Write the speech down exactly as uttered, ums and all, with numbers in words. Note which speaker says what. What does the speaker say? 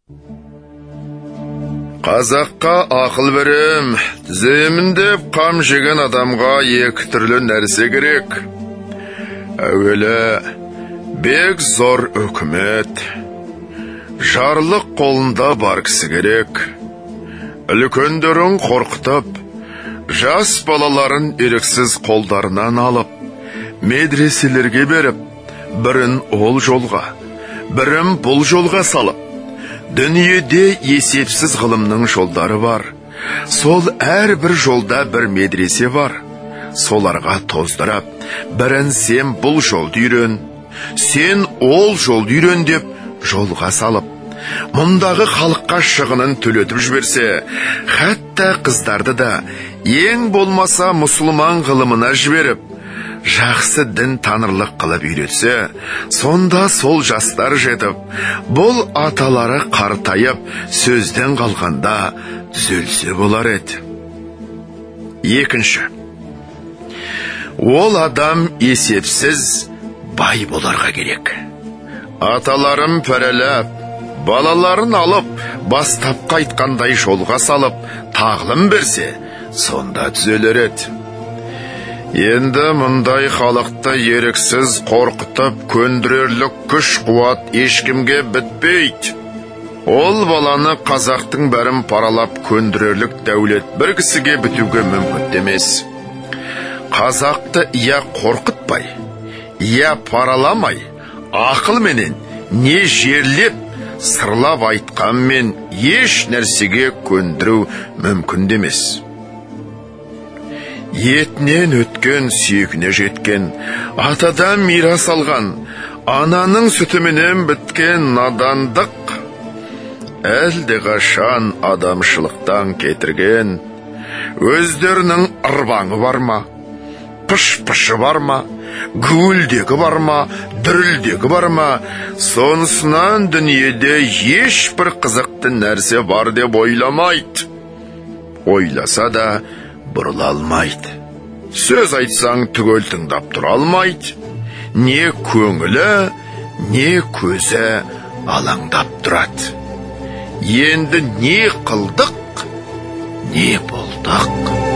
Speaker 1: Қазаққа ақыл берем, түзеймін деп қам жеген адамға екі түрлі нәрсе керек. Әуелі, бек зор үкімет, жарлық қолында бар кісі керек. Үлкендерін қорқытып, жас балаларын еріксіз қолдарынан алып, медреселерге беріп, бірін ол жолға, бірін бұл жолға салып, дүниеде есепсіз ғылымның жолдары бар. Сол әр бір жолда бір медресе бар. Соларға тоздырап, бірін сен бұл жолды үйрен, сен ол жолды үйрен деп жолға салып, мұндағы халыққа шығынын төлетіп жіберсе, хәтта қыздарды да ең болмаса мұсылман ғылымына жіберіп, жақсы дін танырлық қылып үйретсе, сонда сол жастар жетіп, бұл аталары қартайып, сөзден қалғанда түзелсе болар еді. Екінші, ол адам есепсіз бай боларға керек. Аталарын пәрелеп, балаларын алып, бастапқы айтқандай жолға салып, тағлым берсе, сонда түзелер еді. Енді мұндай халықты еріксіз қорқытып, көндірерлік күш қуат ешкімге бітпейді. Ол баланы қазақтың бәрін паралап көндірерлік дәулет бір кісіге бітуге мүмкін емес. Қазақты я қорқытпай, я параламай, ақылменен не жерлеп, сырлап айтқанмен еш нәрсеге көндіру мүмкін емес. Етінен өткен сүйегіне жеткен, атадан мирас алған, ананың сүтіменен біткен надандық, әлде қашан адамшылықтан кетірген, өздерінің ырбаңы бар ма, пыш-пышы бар ма, гүлдегі бар ма, дүрілдегі бар ма, сонысынан дүниеде ешбір қызықты нәрсе бар деп ойламайды. Ойласа да бұрыла алмайды. Сөз айтсаң түгел тыңдап тұра алмайды. Не көңілі, не көзі алаңдап тұрады. Енді не қылдық, не болдық?